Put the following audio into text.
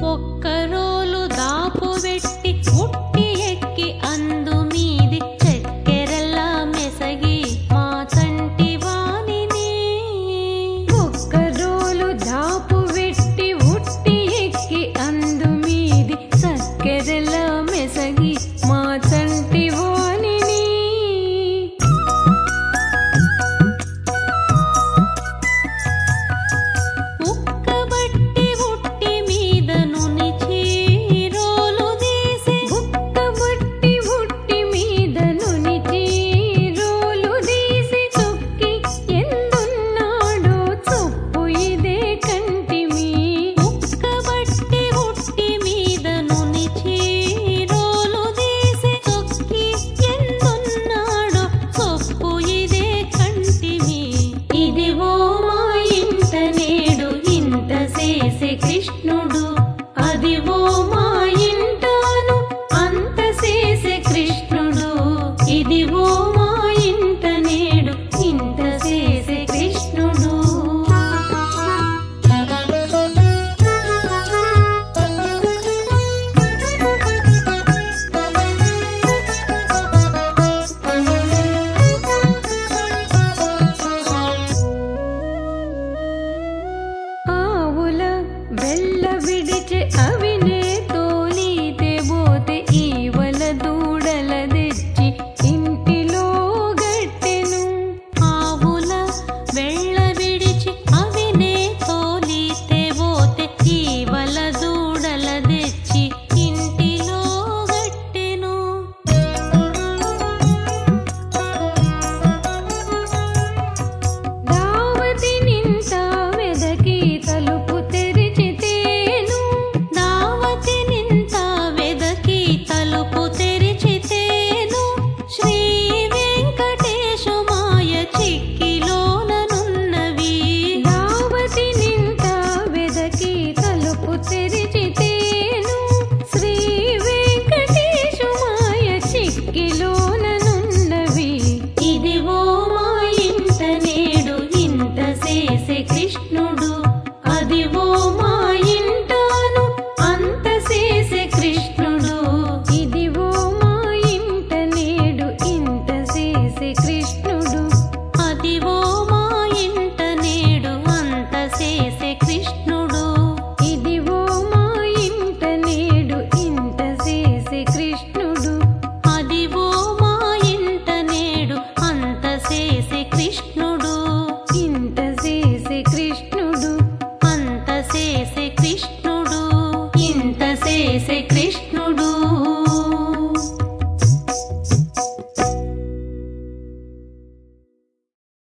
ఒక్కరోలు దాపు వెట్టి ఉట్టి ఎక్కి అందు మీది చక్కెరల్లా మెసగి మా చంటి వాణిని. ఒక్కరోలు దాపు వెట్టి ఉట్టి ఎక్కి అందు మీది చక్కెరల్లా మెసగి మా చంటి వాణిని. ఉక్కబట్టి ఉట్టి మీద నునిచి రోలు తీసి బుక్కబట్టి ఉట్టి మీద నునిచి రోలు తీసి చొక్కి ఎందున్నాడో చొప్పు ఇదే కంటిమి. ఉక్కబట్టి ఉట్టి మీద నునిచి రోలు తీసి చొక్కి ఎందున్నాడో చొప్పు ఇదే కంటిమి. ఇదిగో మా ఇంట నేడు ఇంత చేసే కృష్ణుడు, అదిగో మా ఇంటను అంత చేసే కృష్ణుడు. ఇదిగో మా ఇంట నేడు ఇంత చేసే కృష్ణుడు. ఆవుల వెల్ల విడిచి అవినే తోలితే పోతే ఈవల దూడల తెచ్చి ఇంటిలో గట్టెను. ఆవుల వెళ్ళ విడిచి అవినే తోలితే పోతే ఈవల దూడల తెచ్చి ఇంటిలో గట్టెను. దావతి నింత వెదకి తలుపు తెరిచితేను. దావతి నింత వెదకి తలుపు తెరిచితేను. శ్రీ వెంకటేశు మాయ చిక్కిలోననున్నవి. దావతి నింత వెదకి తలుపు తెరిచితేను. శ్రీ వెంకటేశు మాయ చిక్కిలోననున్నవి. ఇదిగో మా ఇంట నేడు ఇంత చేసే కృష్ణుడు, అదిగో మా